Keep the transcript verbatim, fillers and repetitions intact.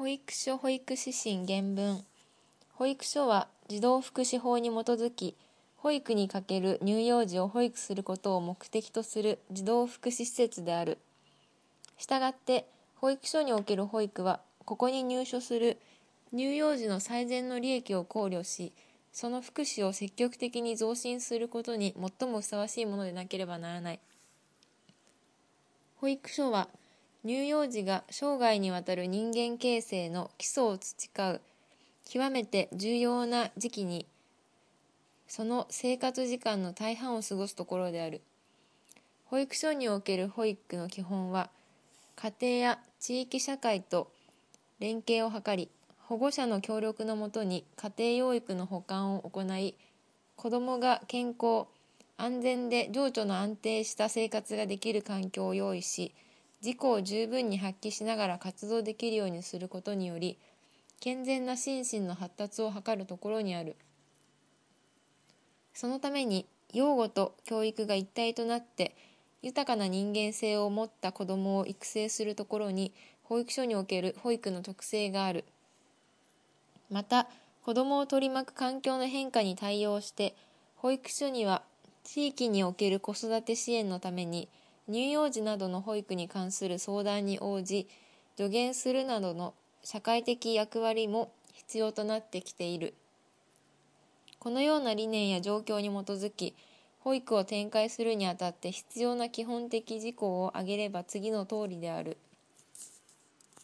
保育所保育指針原文。保育所は児童福祉法に基づき、保育にかける乳幼児を保育することを目的とする児童福祉施設である。したがって、保育所における保育は、ここに入所する乳幼児の最善の利益を考慮し、その福祉を積極的に増進することに最もふさわしいものでなければならない。保育所は、乳幼児が生涯にわたる人間形成の基礎を培う極めて重要な時期に、その生活時間の大半を過ごすところである。保育所における保育の基本は、家庭や地域社会と連携を図り、保護者の協力のもとに家庭養育の補完を行い、子どもが健康、安全で情緒の安定した生活ができる環境を用意し、自己を十分に発揮しながら活動できるようにすることにより、健全な心身の発達を図るところにある。そのために、養護と教育が一体となって、豊かな人間性を持った子どもを育成するところに、保育所における保育の特性がある。また、子どもを取り巻く環境の変化に対応して、保育所には地域における子育て支援のために、乳幼児などの保育に関する相談に応じ、助言するなどの社会的役割も必要となってきている。このような理念や状況に基づき、保育を展開するにあたって必要な基本的事項を挙げれば次の通りである。